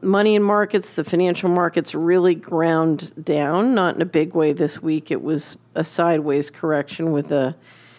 Money in markets, the financial markets really ground down, not in a big way this week. It was a sideways correction with a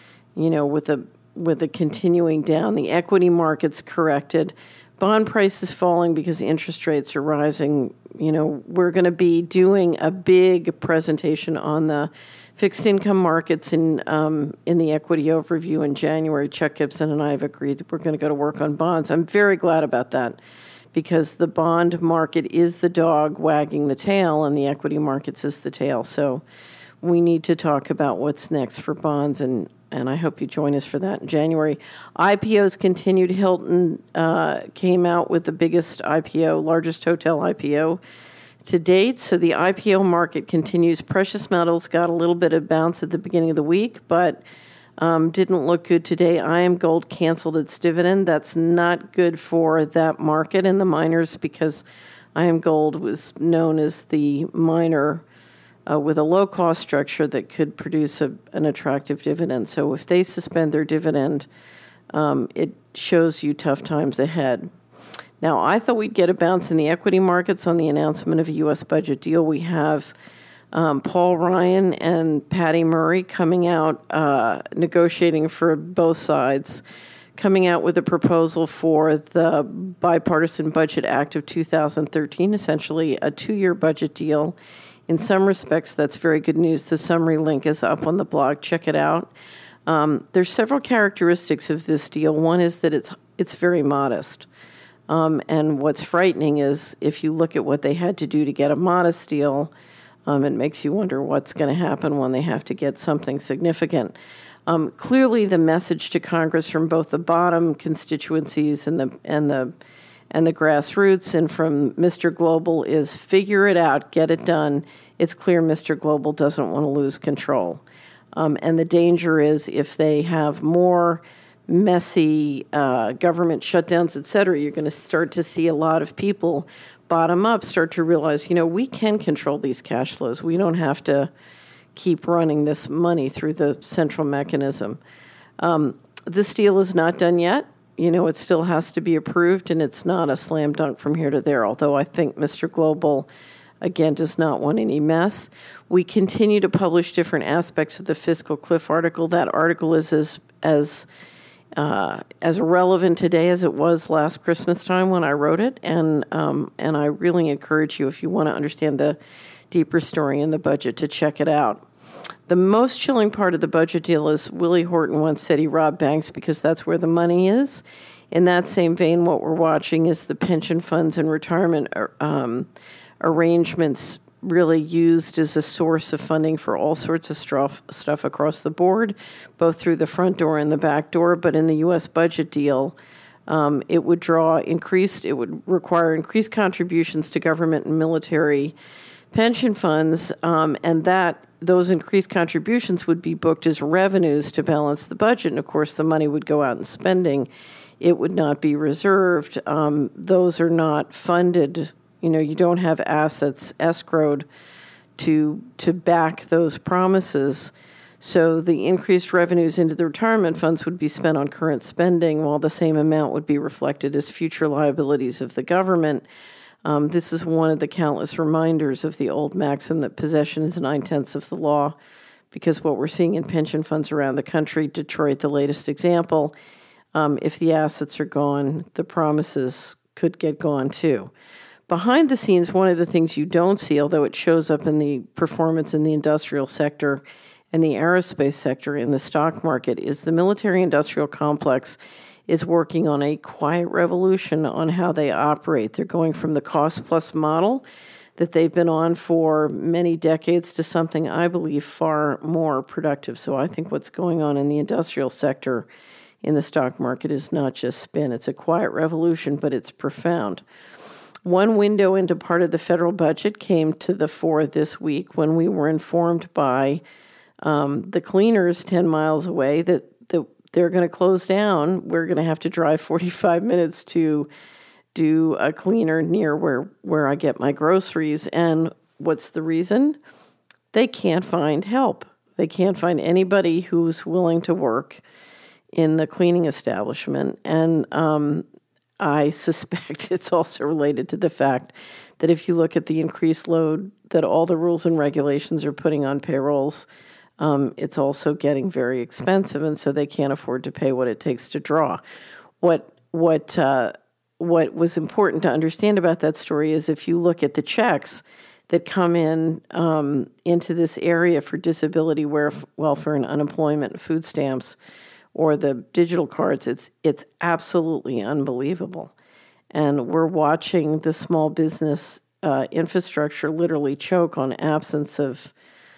continuing down. The equity markets corrected. Bond prices falling because interest rates are rising. We're going to be doing a big presentation on the fixed income markets in the equity overview in January. Chuck Gibson and I have agreed that we're going to go to work on bonds. I'm very glad about that because the bond market is the dog wagging the tail and the equity markets is the tail. So we need to talk about what's next for bonds, and I hope you join us for that in January. IPOs continued. Hilton came out with the biggest IPO, largest hotel IPO to date. So the IPO market continues. Precious metals got a little bit of bounce at the beginning of the week, but didn't look good today. IAMGOLD canceled its dividend. That's not good for that market and the miners because IAMGOLD was known as the miner with a low-cost structure that could produce an attractive dividend. So if they suspend their dividend, it shows you tough times ahead. Now, I thought we'd get a bounce in the equity markets on the announcement of a U.S. budget deal. We have Paul Ryan and Patty Murray coming out, negotiating for both sides, coming out with a proposal for the Bipartisan Budget Act of 2013, essentially a 2-year budget deal. In some respects, that's very good news. The summary link is up on the blog. Check it out. There's several characteristics of this deal. One is that it's very modest. And what's frightening is if you look at what they had to do to get a modest deal, it makes you wonder what's going to happen when they have to get something significant. Clearly, the message to Congress from both the bottom constituencies and the grassroots and from Mr. Global is figure it out, get it done. It's clear Mr. Global doesn't want to lose control. And the danger is if they have more messy government shutdowns, et cetera, you're going to start to see a lot of people bottom up start to realize, we can control these cash flows. We don't have to keep running this money through the central mechanism. This deal is not done yet. It still has to be approved, and it's not a slam dunk from here to there, although I think Mr. Global, again, does not want any mess. We continue to publish different aspects of the Fiscal Cliff article. That article is as relevant today as it was last Christmas time when I wrote it, and I really encourage you, if you want to understand the deeper story in the budget, to check it out. The most chilling part of the budget deal is Willie Horton once said he robbed banks because that's where the money is. In that same vein, what we're watching is the pension funds and retirement arrangements really used as a source of funding for all sorts of stuff across the board, both through the front door and the back door. But in the U.S. budget deal, it would require increased contributions to government and military pension funds, and those increased contributions would be booked as revenues to balance the budget. And of course, the money would go out in spending. It would not be reserved. Those are not funded. You don't have assets escrowed to back those promises. So the increased revenues into the retirement funds would be spent on current spending, while the same amount would be reflected as future liabilities of the government. This is one of the countless reminders of the old maxim that possession is 9/10 of the law, because what we're seeing in pension funds around the country, Detroit, the latest example, if the assets are gone, the promises could get gone too. Behind the scenes, one of the things you don't see, although it shows up in the performance in the industrial sector and the aerospace sector in the stock market, is the military-industrial complex is working on a quiet revolution on how they operate. They're going from the cost-plus model that they've been on for many decades to something I believe far more productive. So I think what's going on in the industrial sector in the stock market is not just spin. It's a quiet revolution, but it's profound. One window into part of the federal budget came to the fore this week when we were informed by the cleaners 10 miles away that they're going to close down. We're going to have to drive 45 minutes to do a cleaner near where I get my groceries. And what's the reason? They can't find help. They can't find anybody who's willing to work in the cleaning establishment. And I suspect it's also related to the fact that if you look at the increased load that all the rules and regulations are putting on payrolls, it's also getting very expensive, and so they can't afford to pay what it takes to draw. What was important to understand about that story is if you look at the checks that come in into this area for disability welfare and unemployment and food stamps, or the digital cards, it's absolutely unbelievable. And we're watching the small business infrastructure literally choke on absence of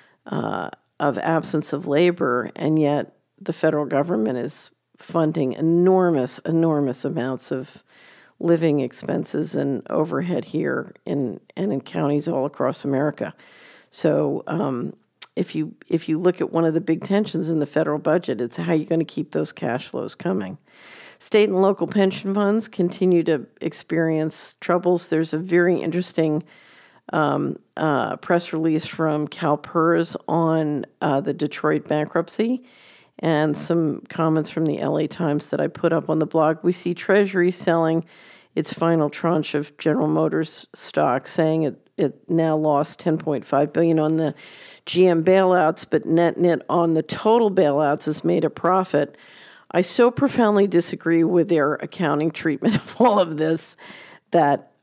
labor, and yet the federal government is funding enormous amounts of living expenses and overhead here in counties all across America. So if you look at one of the big tensions in the federal budget, it's how you're going to keep those cash flows coming. State and local pension funds continue to experience troubles. There's a very interesting press release from CalPERS on the Detroit bankruptcy, and some comments from the LA Times that I put up on the blog. We see Treasury selling its final tranche of General Motors stock, saying it now lost $10.5 billion on the GM bailouts, but net on the total bailouts has made a profit. I so profoundly disagree with their accounting treatment of all of this that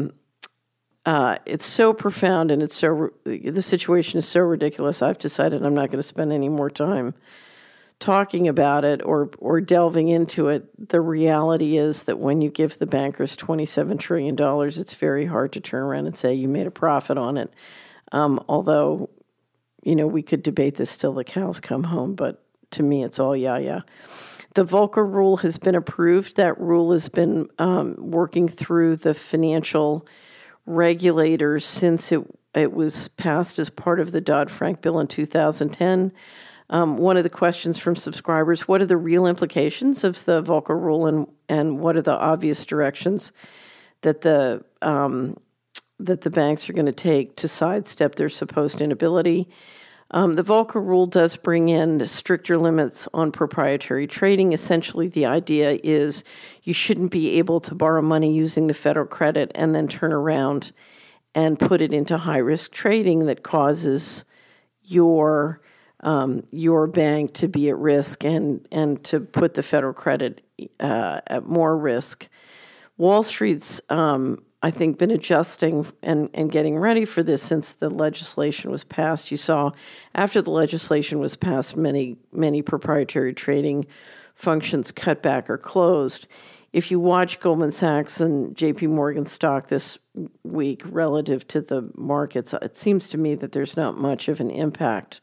it's so profound, and the situation is so ridiculous. I've decided I'm not going to spend any more time talking about it or delving into it. The reality is that when you give the bankers $27 trillion, it's very hard to turn around and say you made a profit on it. Although, we could debate this till the cows come home, but to me, it's all yeah. The Volcker rule has been approved. That rule has been working through the financial regulators since it was passed as part of the Dodd-Frank bill in 2010. One of the questions from subscribers: what are the real implications of the Volcker rule, and what are the obvious directions that the banks are going to take to sidestep their supposed inability? The Volcker rule does bring in stricter limits on proprietary trading. Essentially, the idea is you shouldn't be able to borrow money using the federal credit and then turn around and put it into high-risk trading that causes your bank to be at risk and to put the federal credit at more risk. Wall Street's, I think, been adjusting and getting ready for this since the legislation was passed. You saw after the legislation was passed, many proprietary trading functions cut back or closed. If you watch Goldman Sachs and JP Morgan stock this week relative to the markets, it seems to me that there's not much of an impact.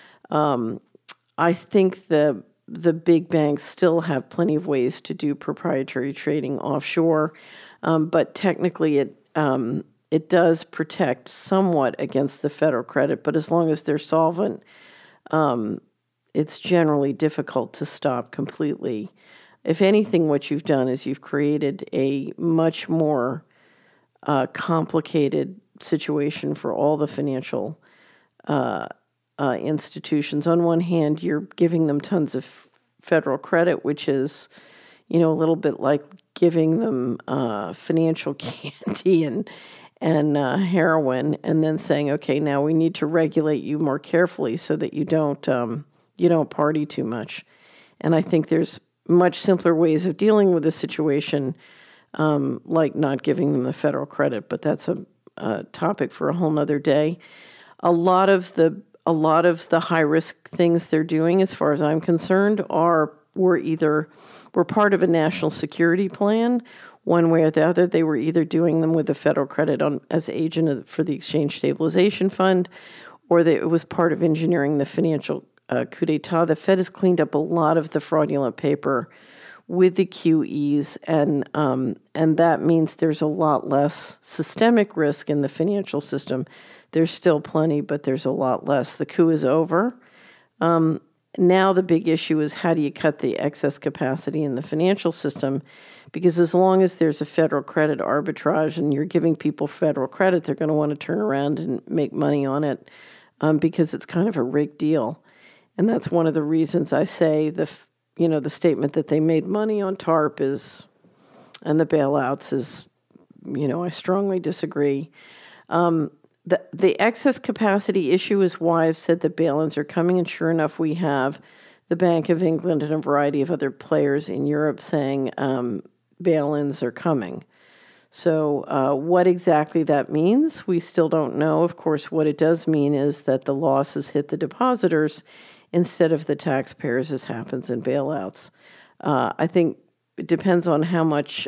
I think the big banks still have plenty of ways to do proprietary trading offshore, but technically it does protect somewhat against the federal credit. But as long as they're solvent, it's generally difficult to stop completely. If anything, what you've done is you've created a much more complicated situation for all the financial institutions. On one hand, you're giving them tons of federal credit, which is, a little bit like giving them financial candy and heroin, and then saying, okay, now we need to regulate you more carefully so that you don't party too much. And I think there's much simpler ways of dealing with this situation, like not giving them the federal credit. But that's a topic for a whole nother day. A lot of the high risk things they're doing, as far as I'm concerned, were part of a national security plan. One way or the other, they were either doing them with the federal credit as agent for the Exchange Stabilization Fund, or it was part of engineering the financial coup d'etat. The Fed has cleaned up a lot of the fraudulent paper with the QEs, and that means there's a lot less systemic risk in the financial system. There's still plenty, but there's a lot less. The coup is over. Now the big issue is how do you cut the excess capacity in the financial system? Because as long as there's a federal credit arbitrage and you're giving people federal credit, they're going to want to turn around and make money on it because it's kind of a rigged deal. And that's one of the reasons I say the statement that they made money on TARP is the bailouts is, I strongly disagree. The excess capacity issue is why I've said that bail-ins are coming, and sure enough, we have the Bank of England and a variety of other players in Europe saying bail-ins are coming. So what exactly that means, we still don't know. Of course, what it does mean is that the losses hit the depositors instead of the taxpayers, as happens in bailouts. I think it depends on how much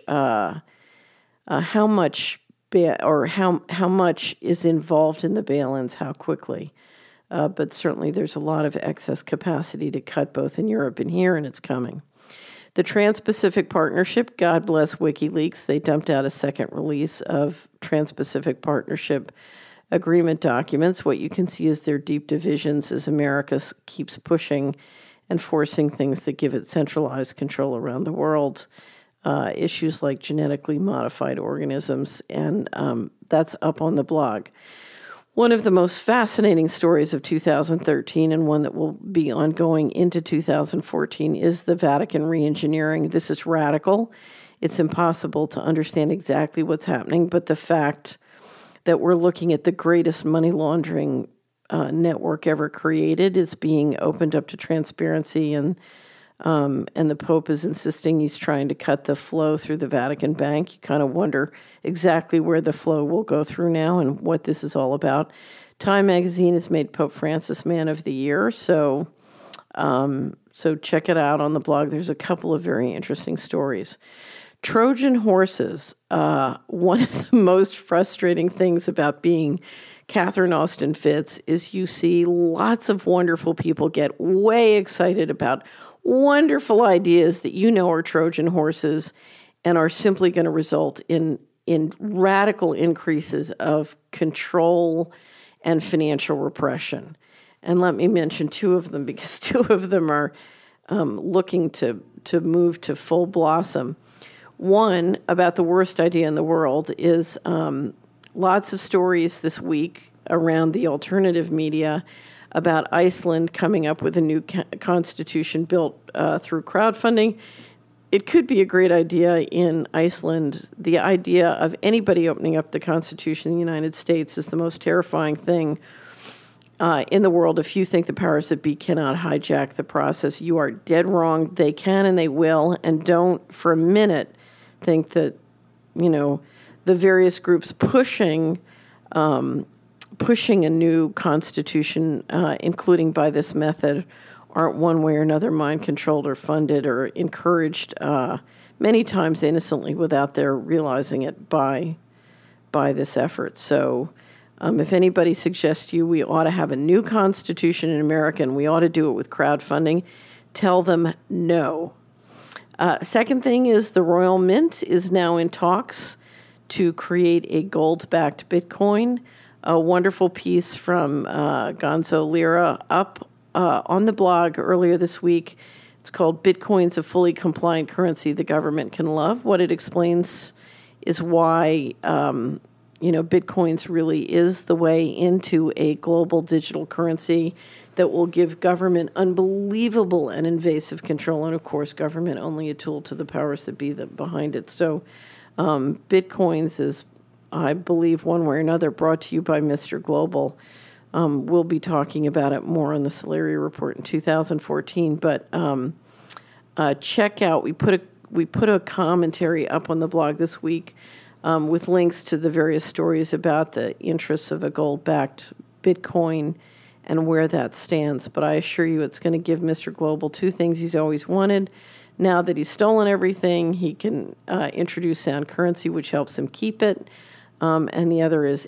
is involved in the bail-ins, how quickly. But certainly there's a lot of excess capacity to cut both in Europe and here, and it's coming. The Trans-Pacific Partnership, God bless WikiLeaks, they dumped out a second release of Trans-Pacific Partnership agreement documents. What you can see is their deep divisions as America keeps pushing and forcing things that give it centralized control around the world. Issues like genetically modified organisms, and that's up on the blog. One of the most fascinating stories of 2013, and one that will be ongoing into 2014, is the Vatican reengineering. This is radical. It's impossible to understand exactly what's happening, but the fact that we're looking at the greatest money laundering network ever created is being opened up to transparency, and the Pope is insisting he's trying to cut the flow through the Vatican Bank. You kind of wonder exactly where the flow will go through now and what this is all about. Time magazine has made Pope Francis Man of the Year, so check it out on the blog. There's a couple of very interesting stories. Trojan horses. One of the most frustrating things about being Catherine Austin Fitts is you see lots of wonderful people get way excited about wonderful ideas that are Trojan horses and are simply going to result in radical increases of control and financial repression. And let me mention two of them, because two of them are looking to move to full blossom. One, about the worst idea in the world, is lots of stories this week around the alternative media about Iceland coming up with a new constitution built through crowdfunding. It could be a great idea in Iceland. The idea of anybody opening up the Constitution in the United States is the most terrifying thing in the world. If you think the powers that be cannot hijack the process, you are dead wrong. They can and they will, and don't for a minute think that, the various groups pushing a new constitution, including by this method, aren't one way or another mind-controlled or funded or encouraged many times innocently without their realizing it by this effort. So if anybody suggests to you we ought to have a new constitution in America and we ought to do it with crowdfunding, tell them no. Second thing is the Royal Mint is now in talks to create a gold-backed Bitcoin. A wonderful piece from Gonzo Lira up on the blog earlier this week. It's called Bitcoin's a Fully Compliant Currency the Government Can Love. What it explains is why, Bitcoins really is the way into a global digital currency that will give government unbelievable and invasive control. And, of course, government only a tool to the powers that be behind it. So Bitcoins is, I believe, one way or another, brought to you by Mr. Global. We'll be talking about it more on the Solari Report in 2014. But check out, we put a commentary up on the blog this week with links to the various stories about the interests of a gold-backed Bitcoin and where that stands. But I assure you it's going to give Mr. Global two things he's always wanted. Now that he's stolen everything, he can introduce sound currency, which helps him keep it. And the other is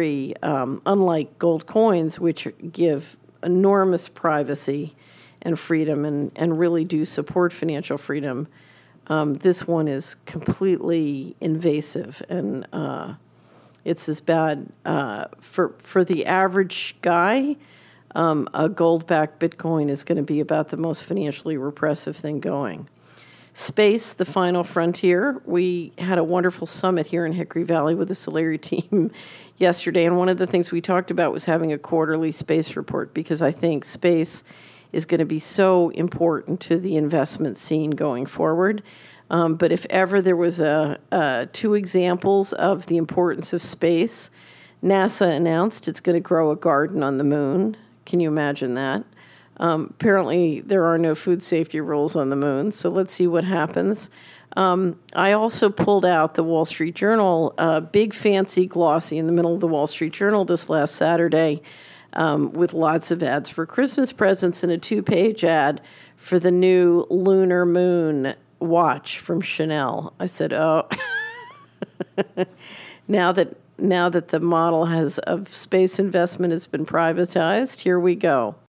unlike gold coins, which give enormous privacy and freedom and really do support financial freedom, this one is completely invasive, and it's as bad for the average guy. A gold-backed Bitcoin is going to be about the most financially repressive thing going. Space, the final frontier. We had a wonderful summit here in Hickory Valley with the Solari team yesterday, and one of the things we talked about was having a quarterly space report, because I think space is going to be so important to the investment scene going forward. But if ever there was two examples of the importance of space, NASA announced it's going to grow a garden on the moon. Can you imagine that? Apparently, there are no food safety rules on the moon, so let's see what happens. I also pulled out the Wall Street Journal, big fancy glossy in the middle of the Wall Street Journal this last Saturday, with lots of ads for Christmas presents and a 2-page ad for the new lunar moon watch from Chanel. I said, oh, now that the model of space investment has been privatized, here we go.